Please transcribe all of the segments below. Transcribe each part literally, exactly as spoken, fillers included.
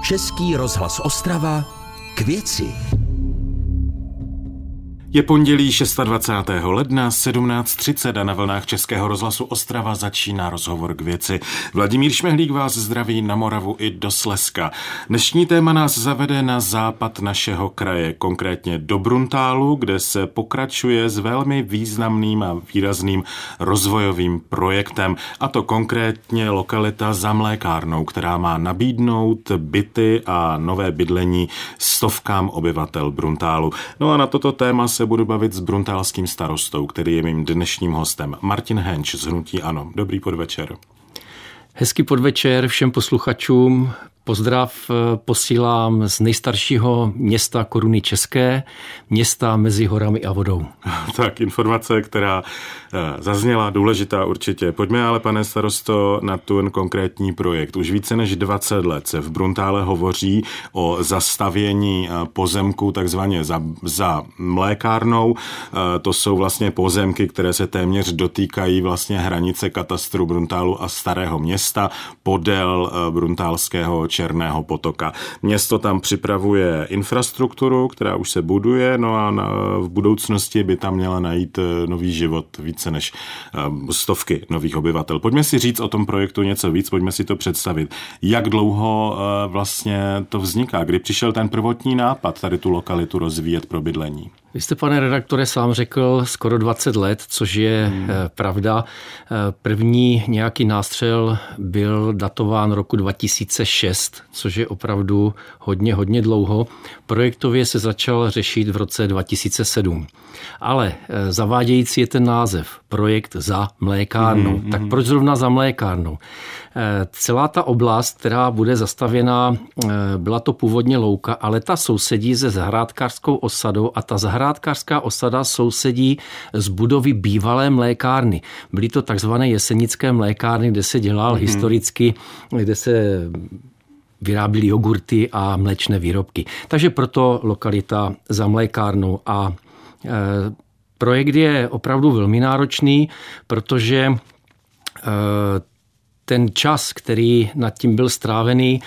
Český rozhlas Ostrava k věci. Je pondělí dvacátého šestého ledna sedmnáct třicet a na vlnách Českého rozhlasu Ostrava začíná rozhovor k věci. Vladimír Šmehlík vás zdraví na Moravu i do Slezska. Dnešní téma nás zavede na západ našeho kraje, konkrétně do Bruntálu, kde se pokračuje s velmi významným a výrazným rozvojovým projektem, a to konkrétně lokalita za mlékárnou, která má nabídnout byty a nové bydlení stovkám obyvatel Bruntálu. No a na toto téma se budu bavit s bruntálským starostou, který je mým dnešním hostem. Martin Henč z hnutí ANO. Dobrý podvečer. Hezký podvečer všem posluchačům. Pozdrav posílám z nejstaršího města Koruny České, města mezi horami a vodou. Tak, informace, která zazněla, důležitá určitě. Pojďme ale, pane starosto, na ten konkrétní projekt. Už více než dvacet let se v Bruntále hovoří o zastavění pozemků takzvaně za, za mlékárnou. To jsou vlastně pozemky, které se téměř dotýkají vlastně hranice katastru Bruntálu a Starého Města podél bruntálského Černého potoka. Město tam připravuje infrastrukturu, která už se buduje, no a na, v budoucnosti by tam měla najít nový život, více než uh, stovky nových obyvatel. Pojďme si říct o tom projektu něco víc, pojďme si to představit. Jak dlouho uh, vlastně to vzniká? Kdy přišel ten prvotní nápad tady tu lokalitu rozvíjet pro bydlení? Vy jste, pane redaktore, sám řekl skoro dvacet let, což je hmm. pravda. První nějaký nástřel byl datován roku dva tisíce šest, což je opravdu hodně, hodně dlouho. Projektově se začal řešit v roce dva tisíce sedm. Ale zavádějící je ten název, projekt za mlékárnou. Hmm. Tak proč zrovna za mlékárnou? Celá ta oblast, která bude zastavěna, byla to původně louka, ale ta sousedí se zahrádkářskou osadou a ta zahrádkářská osada sousedí z budovy bývalé mlékárny. Byly to takzvané jesenické mlékárny, kde se dělal hmm. historicky, kde se vyráběly jogurty a mléčné výrobky. Takže proto lokalita za mlékárnou. A e, projekt je opravdu velmi náročný, protože e, ten čas, který nad tím byl strávený,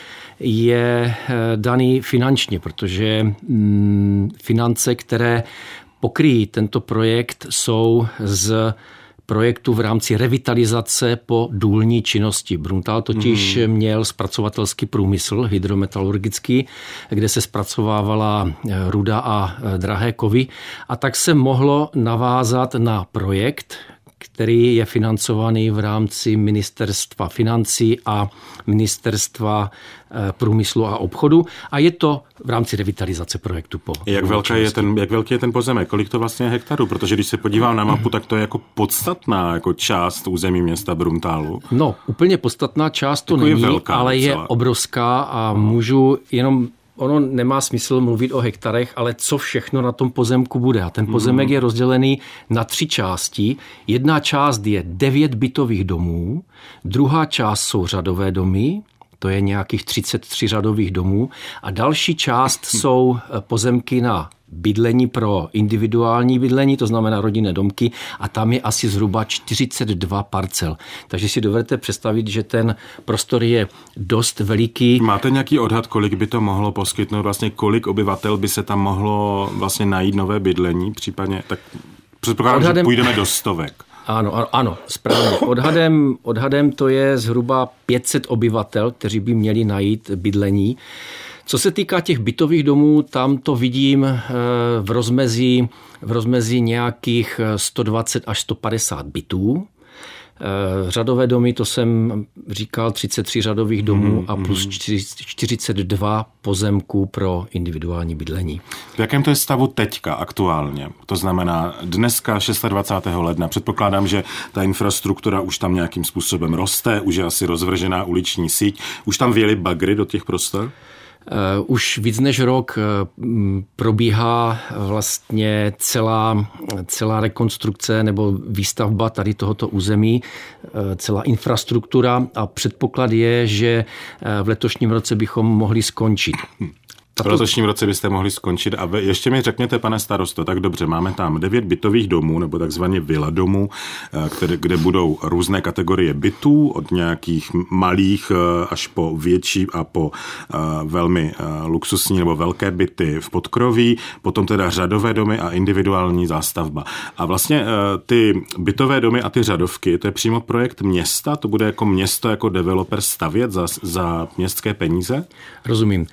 je daný finančně, protože finance, které pokryjí tento projekt, jsou z projektu v rámci revitalizace po důlní činnosti. Bruntál totiž hmm. měl zpracovatelský průmysl hydrometalurgický, kde se zpracovávala ruda a drahé kovy, a tak se mohlo navázat na projekt, který je financovaný v rámci Ministerstva financí a Ministerstva průmyslu a obchodu, a je to v rámci revitalizace projektu. Po jak, velká je ten, jak velký je ten pozemek? Kolik to vlastně je hektarů? Protože když se podívám na mapu, tak to je jako podstatná jako část území města Bruntálu. No, úplně podstatná část to není, je velká, ale docela. Je obrovská a můžu jenom... Ono nemá smysl mluvit o hektarech, ale co všechno na tom pozemku bude. A ten pozemek je rozdělený na tři části. Jedna část je devět bytových domů, druhá část jsou řadové domy, to je nějakých třicet tři řadových domů, a další část jsou pozemky na bydlení pro individuální bydlení, to znamená rodinné domky, a tam je asi zhruba čtyřicet dva parcel. Takže si dovedete představit, že ten prostor je dost veliký. Máte nějaký odhad, kolik by to mohlo poskytnout, vlastně kolik obyvatel by se tam mohlo vlastně najít nové bydlení, případně, tak předpokládám, odhadem... že půjdeme do stovek. Ano, ano, správně. Odhadem, odhadem to je zhruba pět set obyvatel, kteří by měli najít bydlení. Co se týká těch bytových domů, tam to vidím v rozmezí, v rozmezí nějakých sto dvacet až sto padesát bytů. Řadové domy, to jsem říkal, třicet tři řadových domů a plus čtyřicet dva pozemků pro individuální bydlení. V jakém to je stavu teďka aktuálně? To znamená dneska dvacátého šestého ledna. Předpokládám, že ta infrastruktura už tam nějakým způsobem roste, už je asi rozvržená uliční síť. Už tam vjeli bagry do těch prostor? Už víc než rok probíhá vlastně celá, celá rekonstrukce nebo výstavba tady tohoto území, celá infrastruktura, a předpoklad je, že v letošním roce bychom mohli skončit. tato... V letošním roce byste mohli skončit. A vy, ještě mi řekněte, pane starosto, tak dobře, máme tam devět bytových domů, nebo takzvaně vila domů, které, kde budou různé kategorie bytů, od nějakých malých až po větší a po uh, velmi uh, luxusní nebo velké byty v podkroví, potom teda řadové domy a individuální zástavba. A vlastně uh, ty bytové domy a ty řadovky, to je přímo projekt města, to bude jako město, jako developer stavět za, za městské peníze? Rozumím.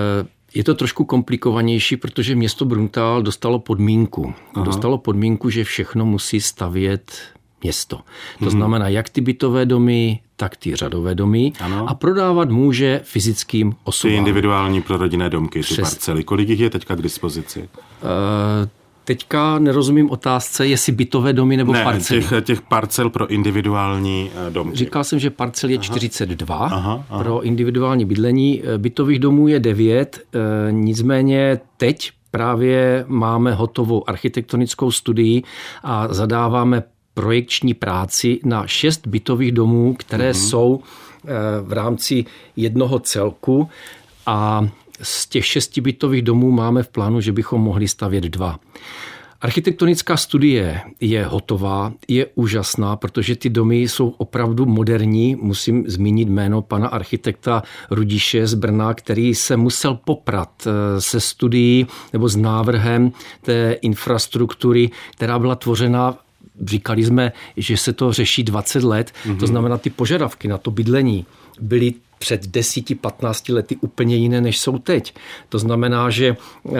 Je to trošku komplikovanější, protože město Bruntál dostalo podmínku. Aha. Dostalo podmínku, že všechno musí stavět město. To hmm. znamená, jak ty bytové domy, tak ty řadové domy. Ano. A prodávat může fyzickým osobám. Ty individuální pro rodinné domky, ty Přes... parcely. Kolik jich je teďka k dispozici? Uh, Teďka nerozumím otázce, jestli bytové domy nebo ne, parcely. Těch, těch parcel pro individuální domky. Říkal jsem, že parcel je aha. čtyřicet dva aha, aha. pro individuální bydlení. Bytových domů je devět, nicméně teď právě máme hotovou architektonickou studii a zadáváme projekční práci na šest bytových domů, které uh-huh. jsou v rámci jednoho celku a z těch šesti bytových domů máme v plánu, že bychom mohli stavět dva. Architektonická studie je hotová, je úžasná, protože ty domy jsou opravdu moderní. Musím zmínit jméno pana architekta Rudiše z Brna, který se musel poprat se studií nebo s návrhem té infrastruktury, která byla tvořena. Říkali jsme, že se to řeší dvacet let, mm-hmm. to znamená, ty požadavky na to bydlení byly před deseti patnácti lety úplně jiné, než jsou teď. To znamená, že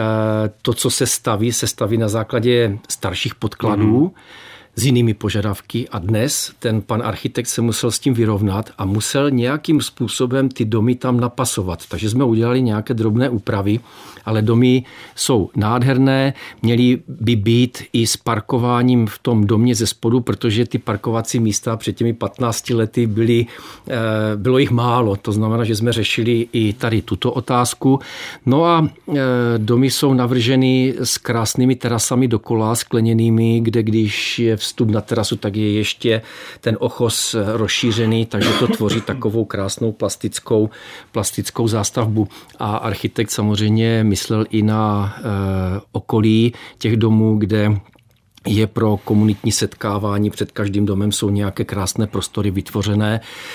to, co se staví, se staví na základě starších podkladů, mm-hmm. s jinými požadavky a dnes ten pan architekt se musel s tím vyrovnat a musel nějakým způsobem ty domy tam napasovat. Takže jsme udělali nějaké drobné úpravy, ale domy jsou nádherné, měly by být i s parkováním v tom domě ze spodu, protože ty parkovací místa před těmi patnácti lety byly, bylo jich málo. To znamená, že jsme řešili i tady tuto otázku. No a domy jsou navrženy s krásnými terasami dokola, skleněnými, kde když je vstup na terasu, tak je ještě ten ochos rozšířený, takže to tvoří takovou krásnou plastickou, plastickou zástavbu. A architekt samozřejmě myslel i na e, okolí těch domů, kde je pro komunitní setkávání, před každým domem jsou nějaké krásné prostory vytvořené,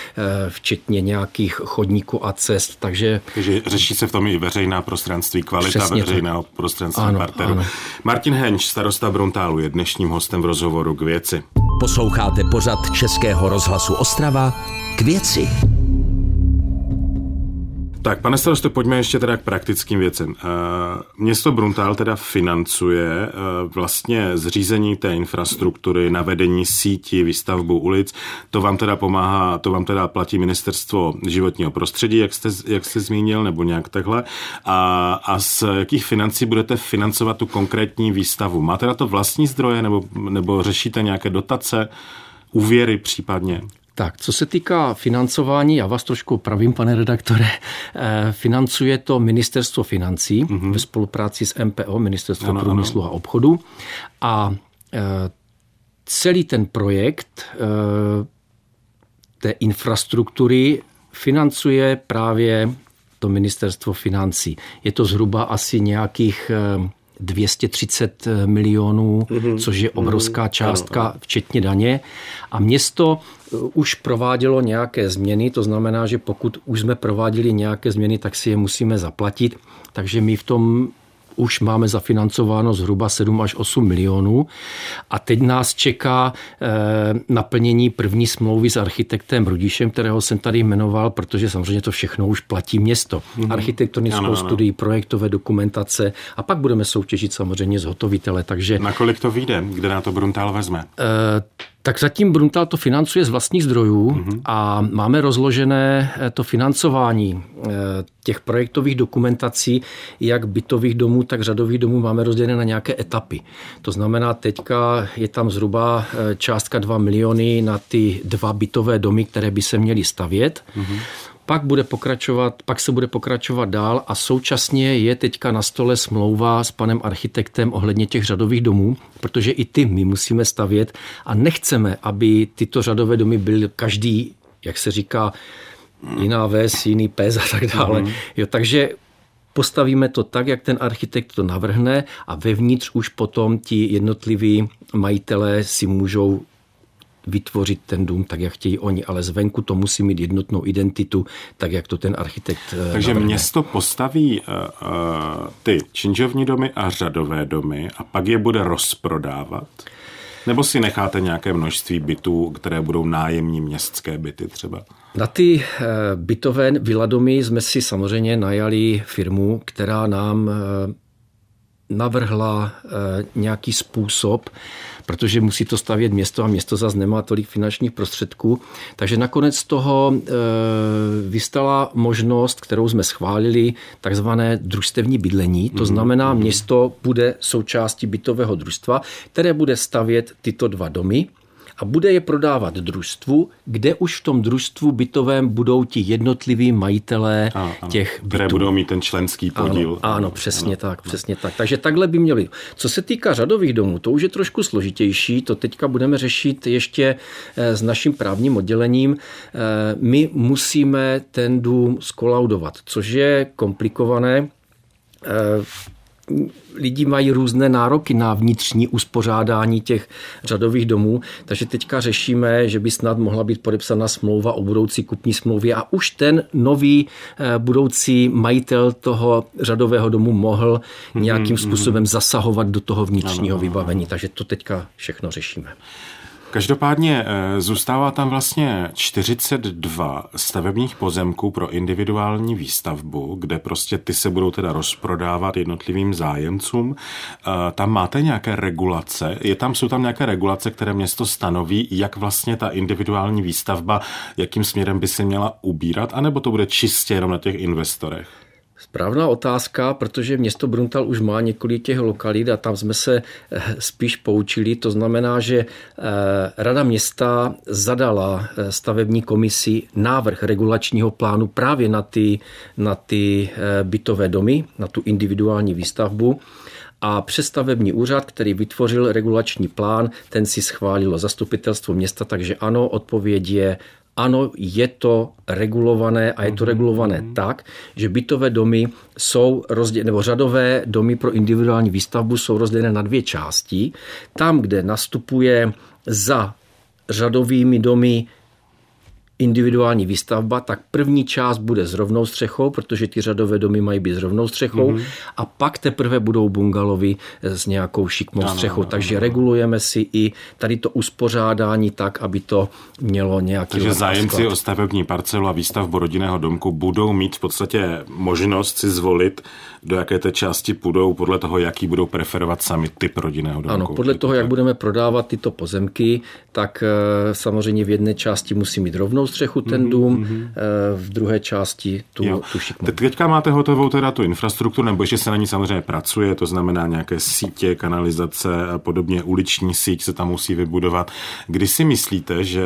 včetně nějakých chodníků a cest. Takže, takže řeší se v tom i veřejná prostranství, kvalita veřejného to. prostranství ano, parteru. Ano. Martin Henč, starosta Bruntálu, je dnešním hostem v rozhovoru K věci. Posloucháte pořad Českého rozhlasu Ostrava K věci. Tak, pane starosto, pojďme ještě teda k praktickým věcem. Město Bruntál teda financuje vlastně zřízení té infrastruktury, navedení sítí, výstavbu ulic. To vám teda pomáhá, to vám teda platí Ministerstvo životního prostředí, jak jste, jak jste zmínil, nebo nějak takhle. A, a z jakých financí budete financovat tu konkrétní výstavu? Máte na to vlastní zdroje, nebo, nebo řešíte nějaké dotace, úvěry případně? Tak, co se týká financování, já vás trošku opravím, pane redaktore, financuje to Ministerstvo financí mm-hmm. ve spolupráci s M P O, Ministerstvo ano, průmyslu ano. a obchodu. A celý ten projekt té infrastruktury financuje právě to Ministerstvo financí. Je to zhruba asi nějakých dvě stě třicet milionů, mm-hmm. což je obrovská částka, ano, ano. včetně daně. A město už provádělo nějaké změny, to znamená, že pokud už jsme prováděli nějaké změny, tak si je musíme zaplatit. Takže my v tom už máme zafinancováno zhruba sedm až osm milionů a teď nás čeká eh, naplnění první smlouvy s architektem Rudišem, kterého jsem tady jmenoval, protože samozřejmě to všechno už platí město. Mm-hmm. Architektonickou ano, ano. studii, projektové dokumentace a pak budeme soutěžit samozřejmě zhotovitele. Takže, nakolik to vyjde? Kde na to Bruntál vezme? Eh, Tak zatím Bruntál to financuje z vlastních zdrojů mm-hmm. a máme rozložené to financování těch projektových dokumentací, jak bytových domů, tak řadových domů máme rozdělené na nějaké etapy. To znamená, teďka je tam zhruba částka dva miliony na ty dva bytové domy, které by se měly stavět. Mm-hmm. Pak, bude pokračovat, pak se bude pokračovat dál a současně je teďka na stole smlouva s panem architektem ohledně těch řadových domů, protože i ty my musíme stavět a nechceme, aby tyto řadové domy byly každý, jak se říká, jiná ves, jiný pes a tak dále. Mm-hmm. Jo, takže postavíme to tak, jak ten architekt to navrhne a vevnitř už potom ti jednotliví majitelé si můžou vytvořit ten dům tak, jak chtějí oni, ale zvenku to musí mít jednotnou identitu, tak, jak to ten architekt Takže navrhne. Město postaví uh, uh, ty činžovní domy a řadové domy a pak je bude rozprodávat? Nebo si necháte nějaké množství bytů, které budou nájemní městské byty třeba? Na ty bytové viladomy jsme si samozřejmě najali firmu, která nám navrhla nějaký způsob, protože musí to stavět město a město zase nemá tolik finančních prostředků. Takže nakonec z toho vystala možnost, kterou jsme schválili, takzvané družstevní bydlení. To znamená, město bude součástí bytového družstva, které bude stavět tyto dva domy a bude je prodávat družstvu, kde už v tom družstvu bytovém budou ti jednotliví majitelé ano, těch bytů. Které budou mít ten členský podíl. Ano, ano přesně ano, tak, ano. přesně tak. Takže takhle by měli. Co se týká řadových domů, to už je trošku složitější, to teďka budeme řešit ještě s naším právním oddělením. My musíme ten dům skolaudovat, což je komplikované. Lidi mají různé nároky na vnitřní uspořádání těch řadových domů, takže teďka řešíme, že by snad mohla být podepsána smlouva o budoucí kupní smlouvě a už ten nový budoucí majitel toho řadového domu mohl nějakým způsobem zasahovat do toho vnitřního vybavení, takže to teďka všechno řešíme. Každopádně zůstává tam vlastně čtyřicet dva stavebních pozemků pro individuální výstavbu, kde prostě ty se budou teda rozprodávat jednotlivým zájemcům. Tam máte nějaké regulace? Je tam, jsou tam nějaké regulace, které město stanoví, jak vlastně ta individuální výstavba, jakým směrem by se měla ubírat, anebo to bude čistě jenom na těch investorech? Správná otázka, protože město Bruntal už má několik těch lokalit a tam jsme se spíš poučili. To znamená, že Rada města zadala stavební komisi návrh regulačního plánu právě na ty, na ty bytové domy, na tu individuální výstavbu. A přes stavební úřad, který vytvořil regulační plán, ten si schválilo zastupitelstvo města, takže ano, odpověď je ano, je to regulované a je to regulované mm-hmm. tak, že bytové domy jsou rozdělené, nebo řadové domy pro individuální výstavbu jsou rozdělené na dvě části. Tam, kde nastupuje za řadovými domy individuální výstavba, tak první část bude s rovnou střechou, protože ty řadové domy mají být s rovnou střechou mm-hmm. a pak teprve budou bungalovy s nějakou šikmou ano, střechou. Ano, takže ano. regulujeme si i tady to uspořádání tak, aby to mělo nějaký... Takže zájemci o stavební parcelu a výstavbu rodinného domku budou mít v podstatě možnost si zvolit, do jaké té části půjdou, podle toho, jaký budou preferovat sami typ rodinného domku. Ano, podle toho, jak budeme prodávat tyto pozemky, tak samozřejmě v jedné části musí mít rovnou střechu ten dům, mm-hmm. v druhé části tu, tu šikmu. Teďka máte hotovou teda tu infrastrukturu, nebo ještě se na ní samozřejmě pracuje, to znamená nějaké sítě, kanalizace a podobně, uliční síť se tam musí vybudovat. Kdy si myslíte, že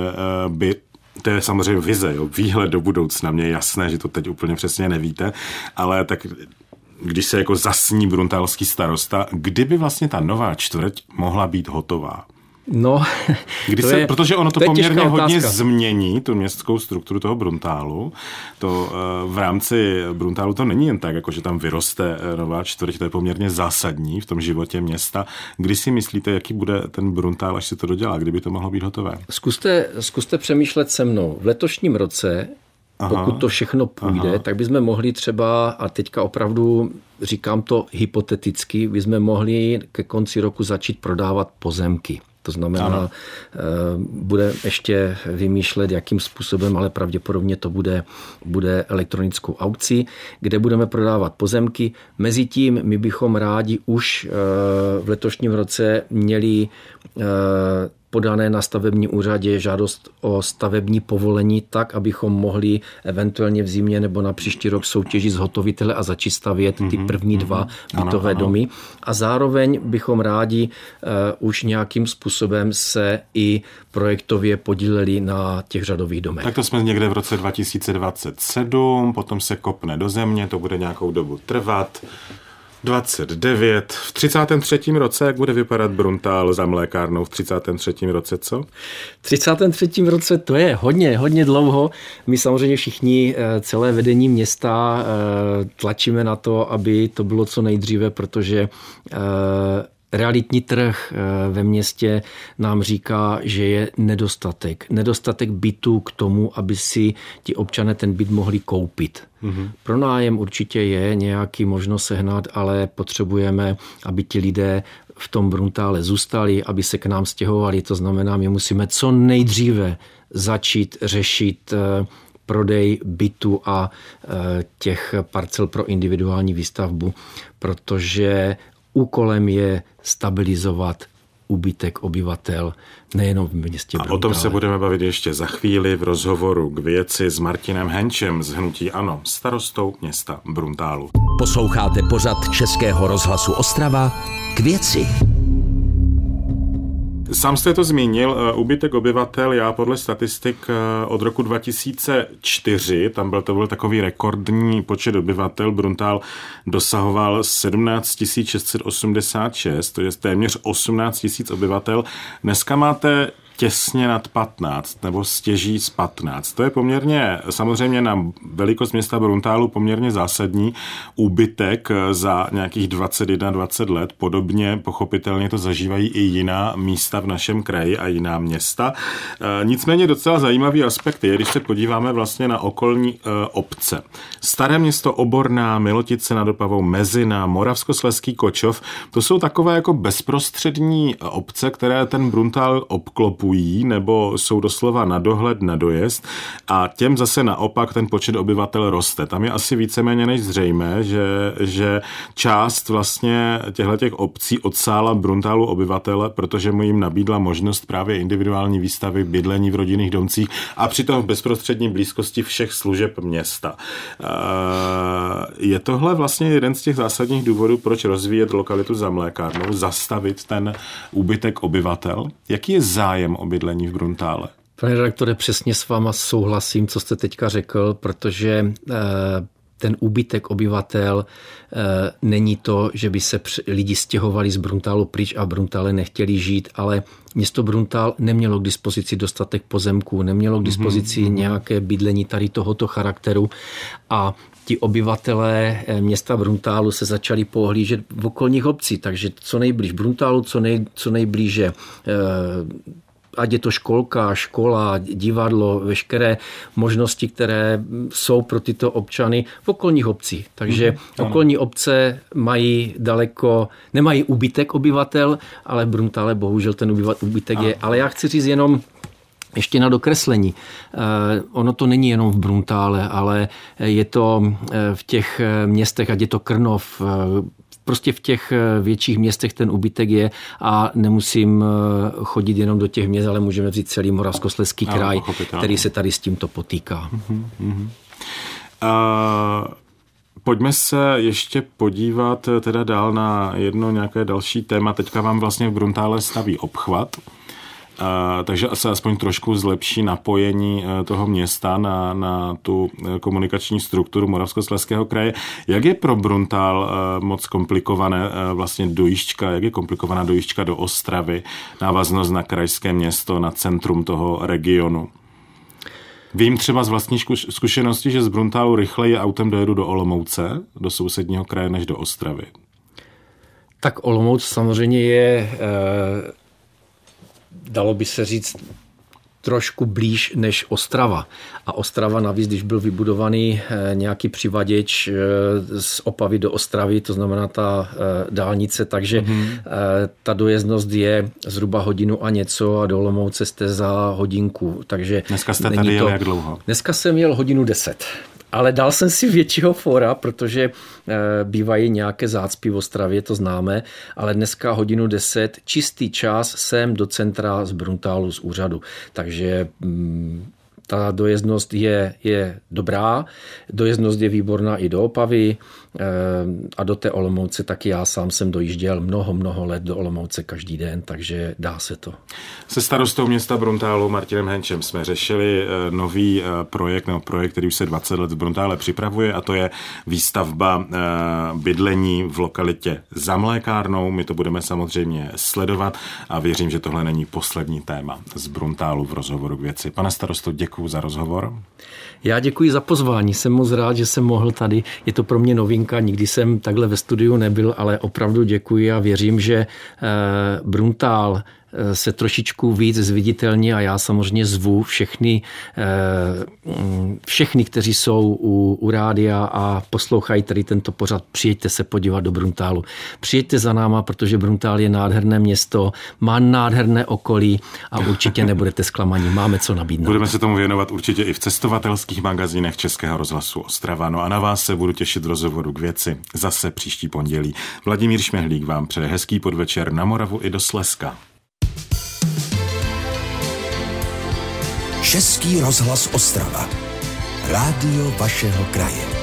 by to je samozřejmě vize, jo? Výhled do budoucna, mně je jasné, že to teď úplně přesně nevíte, ale tak když se jako zasní bruntálský starosta, kdyby vlastně ta nová čtvrť mohla být hotová? No, Kdy to se, je, protože ono to, to poměrně hodně změní, tu městskou strukturu toho Bruntálu. To v rámci Bruntálu to není jen tak, jako že tam vyroste nová čtvrť, to je poměrně zásadní v tom životě města. Kdy si myslíte, jaký bude ten Bruntál, až se to dodělá, kdyby to mohlo být hotové? Zkuste, zkuste přemýšlet se mnou. V letošním roce, aha, pokud to všechno půjde, aha. tak bychom mohli třeba, a teďka opravdu říkám to hypoteticky, bychom mohli ke konci roku začít prodávat pozemky. To znamená, ano. bude ještě vymýšlet, jakým způsobem, ale pravděpodobně to bude, bude elektronickou aukcí, kde budeme prodávat pozemky. Mezitím my bychom rádi už v letošním roce měli podané na stavebním úřadě žádost o stavební povolení tak, abychom mohli eventuálně v zimě nebo na příští rok soutěžit zhotovitele a začít stavět ty první dva mm-hmm. bytové ano, ano. domy. A zároveň bychom rádi uh, už nějakým způsobem se i projektově podíleli na těch řadových domech. Tak to jsme někde v roce dva tisíce dvacet sedm, potom se kopne do země, to bude nějakou dobu trvat. dvacet devět. V třicátém třetím roce, jak bude vypadat Bruntál za mlékárnou v třicátém třetím roce, co? V třicátém třetím roce to je hodně, hodně dlouho. My samozřejmě všichni, celé vedení města, tlačíme na to, aby to bylo co nejdříve, protože realitní trh ve městě nám říká, že je nedostatek. Nedostatek bytů k tomu, aby si ti občané ten byt mohli koupit. Mm-hmm. Pro nájem určitě je nějaký možnost sehnat, ale potřebujeme, aby ti lidé v tom Bruntále zůstali, aby se k nám stěhovali. To znamená, my musíme co nejdříve začít řešit prodej bytu a těch parcel pro individuální výstavbu, protože úkolem je stabilizovat úbytek obyvatel nejenom v městě Bruntále. A o tom se budeme bavit ještě za chvíli v rozhovoru k věci s Martinem Henčem z hnutí ANO, starostou města Bruntálu. Posloucháte pořad Českého rozhlasu Ostrava K věci. Sám jste to zmínil, úbytek obyvatel, já podle statistik od roku dva tisíce čtyři, tam byl to byl takový rekordní počet obyvatel, Bruntál dosahoval sedmnáct tisíc šest set osmdesát šest, to je téměř osmnáct tisíc obyvatel. Dneska máte těsně nad patnáct, nebo stěží z patnáct. To je poměrně, samozřejmě na velikost města Bruntálu poměrně zásadní úbytek za nějakých dvacet jedna dvacet let. Podobně pochopitelně to zažívají i jiná místa v našem kraji a jiná města. Nicméně docela zajímavý aspekt je, když se podíváme vlastně na okolní obce. Staré město Oborná, Milotice nad Opavou, Mezina, Moravskoslezský Kočov, to jsou takové jako bezprostřední obce, které ten Bruntál obklopují nebo jsou doslova na dohled, na dojezd a těm zase naopak ten počet obyvatel roste. Tam je asi víceméně než zřejmé, že, že část vlastně těchto obcí odsála Bruntálu obyvatele, protože mu jim nabídla možnost právě individuální výstavy, bydlení v rodinných domcích a přitom v bezprostřední blízkosti všech služeb města. Je tohle vlastně jeden z těch zásadních důvodů, proč rozvíjet lokalitu za mlékárnou, zastavit ten úbytek obyvatel? Jaký je zájem o bydlení v Bruntále? Pane redaktore, přesně s váma souhlasím, co jste teďka řekl, protože ten úbytek obyvatel není to, že by se lidi stěhovali z Bruntálu pryč a v Bruntále nechtěli žít, ale město Bruntál nemělo k dispozici dostatek pozemků, nemělo k dispozici mm-hmm. nějaké bydlení tady tohoto charakteru a ti obyvatelé města Bruntálu se začali pohlížet v okolních obcí, takže co nejblíž Bruntálu, co, nej, co nejblíže ať je to školka, škola, divadlo, veškeré možnosti, které jsou pro tyto občany v okolních obcích. Takže mm, okolní obce mají daleko, nemají úbytek obyvatel, ale v Bruntále bohužel ten úbytek je. Ale já chci říct jenom ještě na dokreslení. Ono to není jenom v Bruntále, ale je to v těch městech, ať je to Krnov, prostě v těch větších městech ten úbytek je a nemusím chodit jenom do těch měst, ale můžeme vzít celý Moravskoslezský kraj, který se tady s tímto potýká. Uh-huh, uh-huh. Uh, pojďme se ještě podívat teda dál na jedno nějaké další téma. Teďka vám vlastně v Bruntále staví obchvat. Uh, takže se aspoň trošku zlepší napojení uh, toho města na, na tu uh, komunikační strukturu Moravskoslezského kraje. Jak je pro Bruntál uh, moc komplikované uh, vlastně dojížďka, jak je komplikovaná dojížďka do Ostravy, návaznost na krajské město, na centrum toho regionu? Vím třeba z vlastní zkušenosti, že z Bruntálu rychleji autem dojedu do Olomouce, do sousedního kraje, než do Ostravy. Tak Olomouc samozřejmě je... Uh... dalo by se říct, trošku blíž než Ostrava. A Ostrava navíc, když byl vybudovaný nějaký přivaděč z Opavy do Ostravy, to znamená ta dálnice, takže mm-hmm. ta dojezdnost je zhruba hodinu a něco a do Olomouce jste za hodinku. Takže dneska jste tady jel jak dlouho? Dneska jsem jel hodinu deset. Ale dal jsem si většího fora, protože e, bývají nějaké zácpy v Ostravě, to známe, ale dneska hodinu deset, čistý čas sem do centra z Bruntálu z úřadu. Takže mm, ta dojezdnost je, je dobrá, dojezdnost je výborná i do Opavy a do té Olomouce taky já sám jsem dojížděl mnoho, mnoho let do Olomouce každý den, takže dá se to. Se starostou města Bruntálu Martinem Henčem jsme řešili nový projekt, nebo projekt, který už se dvacet let v Bruntále připravuje, a to je výstavba bydlení v lokalitě za mlékárnou. My to budeme samozřejmě sledovat a věřím, že tohle není poslední téma z Bruntálu v rozhovoru k věci. Pane starosto, děkuji za rozhovor. Já děkuji za pozvání, jsem moc rád, že jsem mohl tady, je to pro mě novinka, nikdy jsem takhle ve studiu nebyl, ale opravdu děkuji a věřím, že Bruntál se trošičku víc zviditelní a já samozřejmě zvu všechny, všechny, kteří jsou u, u rádia a poslouchají tady tento pořad, přijeďte se podívat do Bruntálu. Přijeďte za náma, protože Bruntál je nádherné město, má nádherné okolí a určitě nebudete zklamaní. Máme co nabídnout. Budeme se tomu věnovat určitě i v cestovatelských magazínech Českého rozhlasu Ostrava. No a na vás se budu těšit v rozhovoru k věci zase příští pondělí. Vladimír Šmehlík vám přeje hezký podvečer na Moravu i do Slezska. Český rozhlas Ostrava. Rádio vašeho kraje.